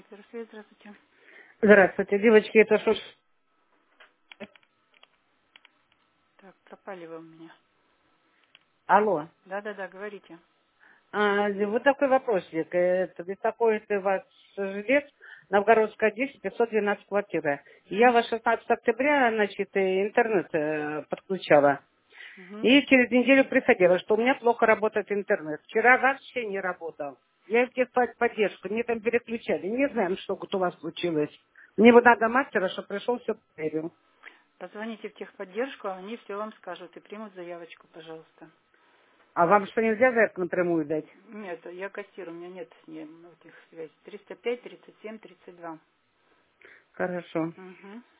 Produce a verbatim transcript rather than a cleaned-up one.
Пересвет, здравствуйте. Здравствуйте, девочки, это что ж... Так, пропали вы у меня. Алло. Да-да-да, говорите. А, вот такой вопросик. Это беспокоит вас жилец, Новгородская десять, пятьсот двенадцать квартира. Я Угу. вас шестнадцатого октября, значит, э, интернет э, подключала. Угу. И через неделю приходила, что у меня плохо работает интернет. Вчера вообще не работал. Я в техподдержку, мне там переключали. Не знаем, что тут у вас случилось. Мне вот надо мастера, чтобы пришел, все проверил. Позвоните в техподдержку, а они все вам скажут и примут заявочку, пожалуйста. А вам что, нельзя за это напрямую дать? Нет, я кассирую, у меня нет с ним этих связей. триста пять, тридцать семь, тридцать два. Хорошо. Угу.